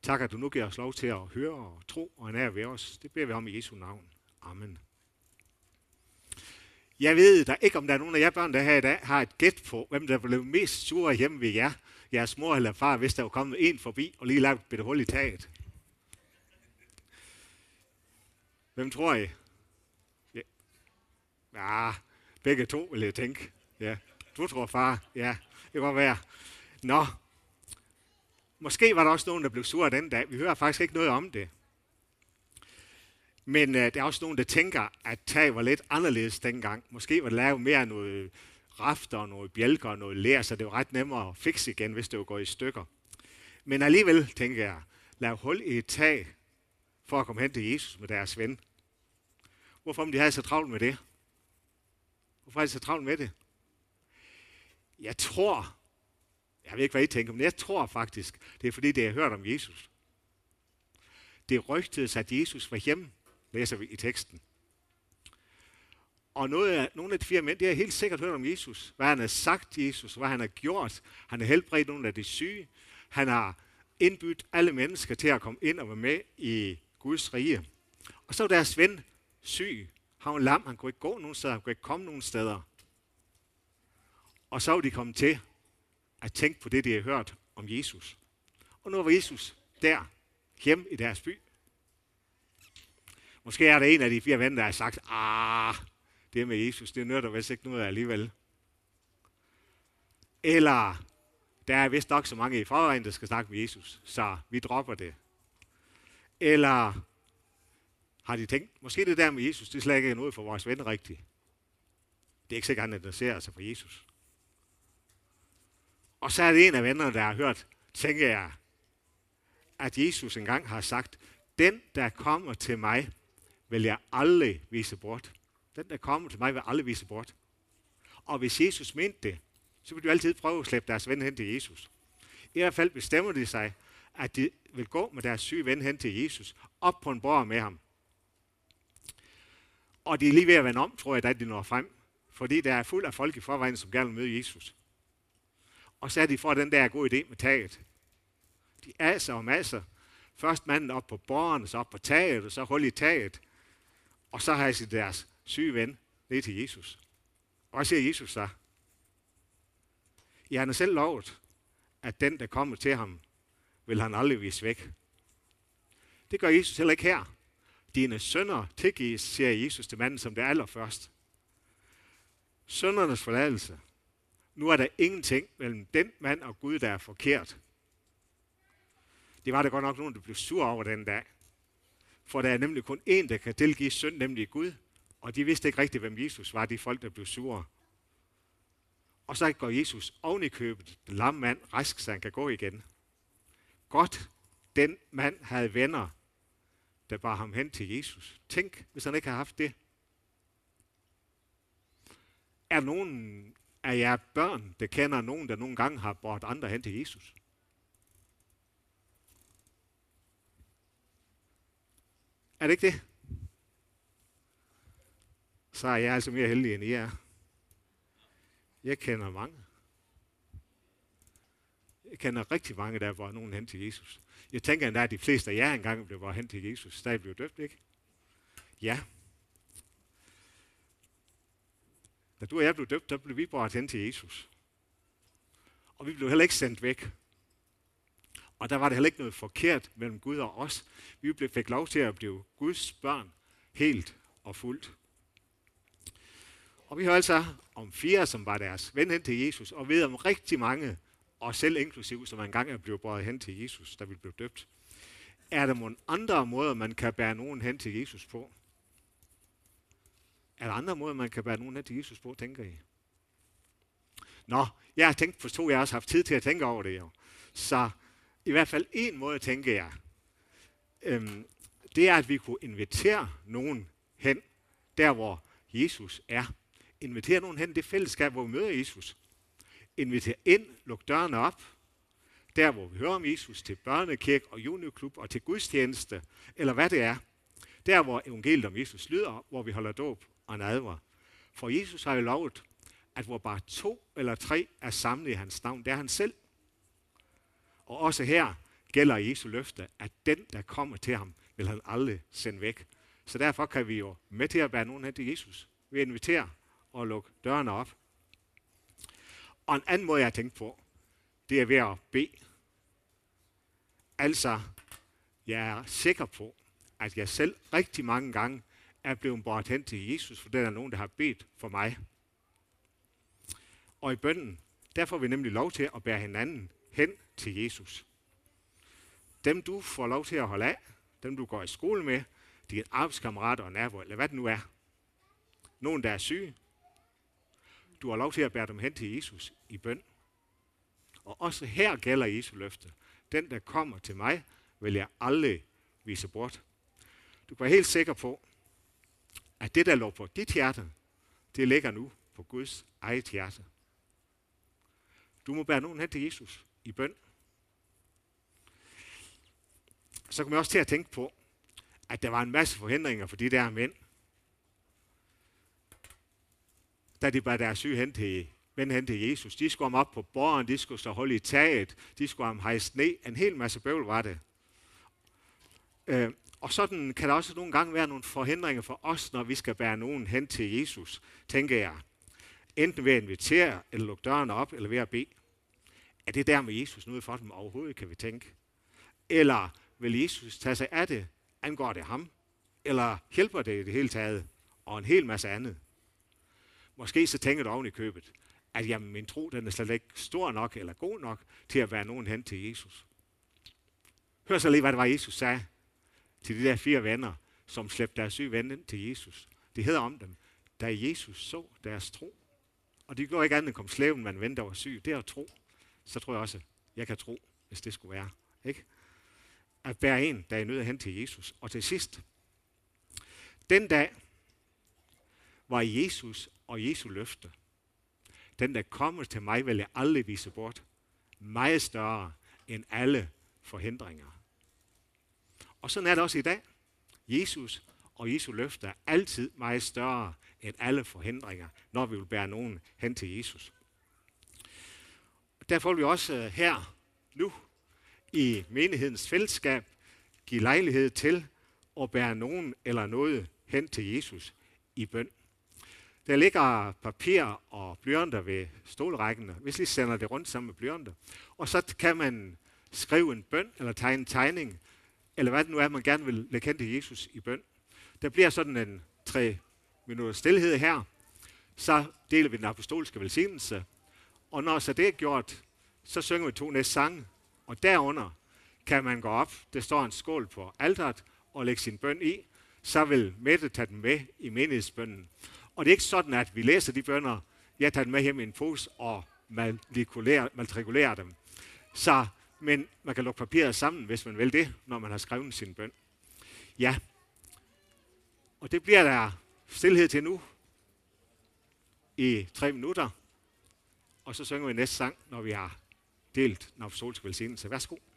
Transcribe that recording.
Tak, at du nu giver os lov til at høre og tro og nære ved os. Det beder vi om i Jesu navn. Amen. Jeg ved der ikke, om der er nogen af jer børn, der her i dag har et gæt på, hvem der blev mest sure hjemme ved jer. Jeres mor eller far, hvis der var kommet en forbi og lige lavet et bitte hul i taget. Hvem tror I? Ja, begge to vil jeg tænke. Ja. Du tror far. Ja, det kan godt være. Nå. Måske var der også nogen, der blev sure den dag. Vi hører faktisk ikke noget om det. Men der er også nogen, der tænker, at tag var lidt anderledes dengang. Måske var det lavet mere noget rafter, noget bjælker og noget ler, så det var ret nemmere at fikse igen, hvis det var gået i stykker. Men alligevel, tænker jeg, lav hul i et tag for at komme hen til Jesus med deres ven. Hvorfor de havde så travlt med det? Hvorfor er de så travlt med det? Jeg ved ikke, hvad I tænker, men jeg tror faktisk, det er fordi, det har hørt om Jesus. Det rygtedes, at Jesus var hjemme, læser vi i teksten. Og nogle af de 4 mænd, de har helt sikkert hørt om Jesus. Hvad han har sagt til Jesus, hvad han har gjort. Han har helbredt nogle af de syge. Han har indbydt alle mennesker til at komme ind og være med i Guds rige. Og så var deres ven syg. Han var lam, han kunne ikke gå nogen steder, han kunne ikke komme nogen steder. Og så var de kommet til at tænke på det, de havde hørt om Jesus. Og nu var Jesus der, hjemme i deres by. Måske er der en af de 4 venner, der har sagt, det med Jesus, det nytter vist ikke noget alligevel. Eller, der er vist nok så mange i forvejen, der skal snakke med Jesus, så vi dropper det. Eller har de tænkt, måske det der med Jesus, det slet ikke er noget for vores ven rigtigt. Det er ikke sikkert, han interesserer sig for Jesus. Og så er det en af vennerne, der har hørt, tænker jeg, at Jesus engang har sagt, den, der kommer til mig, vil jeg aldrig vise bort. Den, der kommer til mig, vil aldrig vise bort. Og hvis Jesus mente det, så vil de altid prøve at slæbe deres ven hen til Jesus. I hvert fald bestemmer de sig, at de vil gå med deres syge ven hen til Jesus, op på en borg med ham. Og de er lige ved at vende om, tror jeg, da de når frem. Fordi der er fuld af folk i forvejen, som gerne vil møde Jesus. Og så er de for den der gode idé med taget. De aser og masser. Først manden op på borgen, så op på taget, og så hul i taget. Og så har de deres syge ven ned til Jesus. Og hvad siger Jesus så? Ja, han har selv lovet, at den, der kommer til ham, vil han aldrig vise væk. Det gør Jesus heller ikke her. Dine synder tilgives, siger Jesus til manden som det allerførst. Syndernes forladelse. Nu er der ingenting mellem den mand og Gud, der er forkert. Det var der godt nok nogen, der blev sur over den dag. For der er nemlig kun én, der kan tilgive synd, nemlig Gud. Og de vidste ikke rigtigt, hvem Jesus var, de folk, der blev sure. Og så går Jesus oven i købet, den lamme mand, rask, så han kan gå igen. Godt, den mand havde venner, der bar ham hen til Jesus. Tænk, hvis han ikke havde haft det. Er nogen af jer børn, der kender nogen, der nogle gange har båret andre hen til Jesus? Er det ikke det? Så er jeg altså mere heldig, end I er. Jeg kender mange. Jeg kender rigtig mange, der har båret nogen hen til Jesus. Jeg tænker endda, at de fleste af jer engang blev båret hen til Jesus, da I blev døbt, ikke? Ja. Da du og jeg blev døbt, der blev vi båret hen til Jesus. Og vi blev heller ikke sendt væk. Og der var det heller ikke noget forkert mellem Gud og os. Vi fik lov til at blive Guds børn helt og fuldt. Og vi hører altså om 4, som var deres ven hen til Jesus, og ved om rigtig mange, og selv inklusiv, som engang er blevet båret hen til Jesus, da vi blev døbt. Er der nogle andre måder, man kan bære nogen hen til Jesus på? Er der andre måder, man kan bære nogen hen til Jesus på, tænker I? Nå, jeg har tænkt på 2, jeg har også haft tid til at tænke over det jo. Så i hvert fald en måde, tænker jeg, det er, at vi kunne invitere nogen hen, der hvor Jesus er. Invitere nogen hen i det fællesskab, hvor vi møder Jesus. Invitere ind, luk dørene op, der hvor vi hører om Jesus, til børnekirke og juniorklub og til gudstjeneste, eller hvad det er. Der hvor evangeliet om Jesus lyder, hvor vi holder dåb og nadver. For Jesus har jo lovet, at hvor bare 2 eller 3 er samlet i hans navn, det er han selv. Og også her gælder Jesu løfte, at den, der kommer til ham, vil han aldrig sende væk. Så derfor kan vi jo med til at bære nogen hen til Jesus. Vi inviterer og lukke dørene op. Og en anden måde, jeg har tænkt på, det er ved at bede. Altså, jeg er sikker på, at jeg selv rigtig mange gange er blevet båret hen til Jesus, for der er nogen, der har bedt for mig. Og i bønnen, der får vi nemlig lov til at bære hinanden hen til Jesus. Dem du får lov til at holde af, dem du går i skole med, dine arbejdskammerater og naboer, eller hvad det nu er. Nogen, der er syge. Du har lov til at bære dem hen til Jesus i bøn. Og også her gælder Jesu løfte. Den, der kommer til mig, vil jeg aldrig vise bort. Du kan være helt sikker på, at det, der lå på dit hjerte, det ligger nu på Guds eget hjerte. Du må bære nogen hen til Jesus i bøn. Så kommer jeg også til at tænke på, at der var en masse forhindringer for de der mænd, da de bar deres syge hen til Jesus. De skulle ham op på borgen, de skulle stå hold i taget, de skulle ham hejse ned. En hel masse bøvl var det. Og sådan kan der også nogle gange være nogle forhindringer for os, når vi skal bære nogen hen til Jesus, tænker jeg. Enten ved at invitere, eller lukke dørene op, eller ved at bede. Er det der med Jesus noget for dem overhovedet, kan vi tænke? Eller vil Jesus tage sig af det? Angår det ham? Eller hjælper det i det hele taget? Og en hel masse andet. Måske så tænker du oven i købet, at jamen, min tro den er slet ikke stor nok eller god nok til at være nogen hen til Jesus. Hør så lige, hvad det var, Jesus sagde til de der 4 venner, som slæbte deres syge ven ind til Jesus. Det hedder om dem, da Jesus så deres tro. Og de gjorde ikke andet end kom slæven, man ven, der var syg. Det er at tro. Så tror jeg også, jeg kan tro, hvis det skulle være. Ikke? At bære en, der er nødt hen til Jesus. Og til sidst, den dag var Jesus og Jesu løfte. Den, der kommer til mig, vil jeg aldrig vise bort. Meget større end alle forhindringer. Og sådan er det også i dag. Jesus og Jesu løfte er altid meget større end alle forhindringer, når vi vil bære nogen hen til Jesus. Derfor vil vi også her, nu, i menighedens fællesskab, give lejlighed til at bære nogen eller noget hen til Jesus i bøn. Der ligger papir og blyanter ved stolrækken. Hvis I sender det rundt sammen med blyanter. Og så kan man skrive en bøn, eller tegne en tegning, eller hvad det nu er, man gerne vil lægge hen til Jesus i bøn. Der bliver sådan en 3 minutter stilhed her. Så deler vi den apostolske velsignelse. Og når så det er gjort, så synger vi 2 næste sange. Og derunder kan man gå op. Der står en skål på alteret og lægge sin bøn i. Så vil Mette tage den med i menighedsbønnen. Og det er ikke sådan, at vi læser de bønner, jeg tager dem med hjem i en pose og matrikulerer dem. Men man kan lukke papiret sammen, hvis man vil det, når man har skrevet sin bøn. Ja, og det bliver der stilhed til nu i 3 minutter. Og så synger vi næste sang, når vi har delt den apostolske velsignelse. Værsgo.